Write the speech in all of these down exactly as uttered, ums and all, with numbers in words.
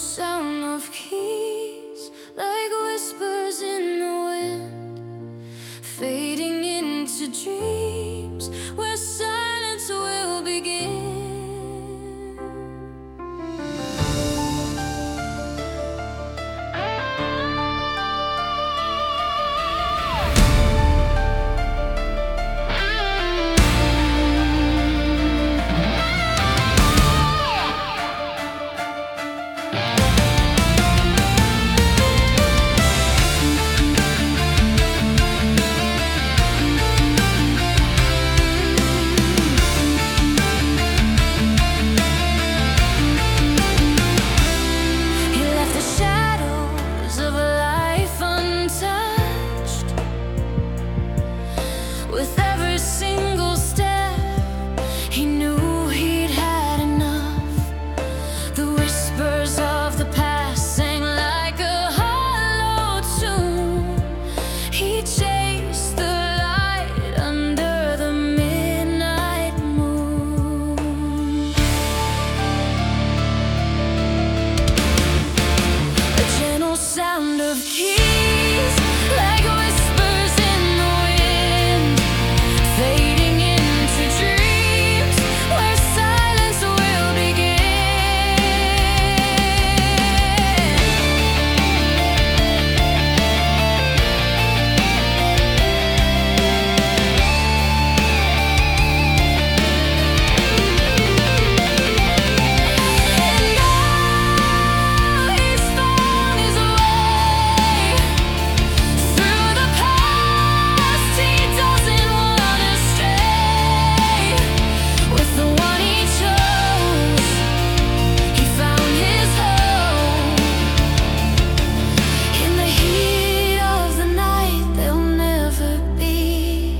sound of keys, like whispers in the wind, fading into dreams where silence will begin. With every single step, he knew he'd had enough. The whispers of the past sang like a hollow tune. He chased the light under the midnight moon. A gentle sound of keys, like whispers in the wind, fading into dreams where silence will begin. And now he's found his way through the past. He doesn't wanna stray with the one he chose. He found his home. In the heat of the night, they'll never be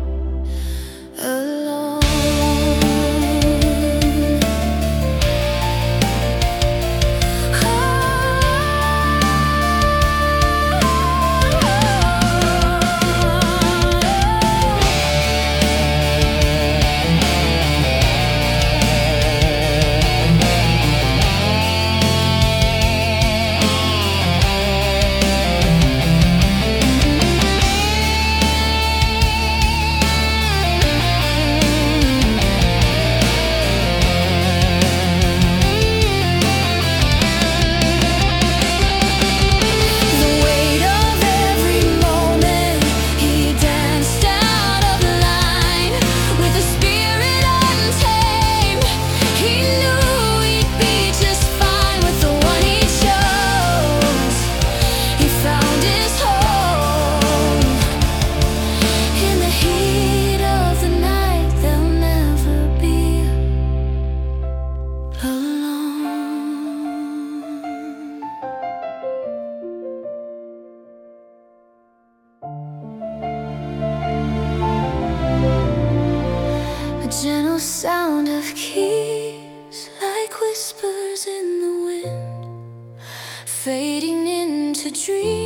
alone. The weight of every moment, he danced out of line with a spirit untamed. He knew he'd be just fine with the one he chose. He found his home. In the heat of the night, they'll never be alone. A gentle sound of keys, like whispers in the wind, fading into dreams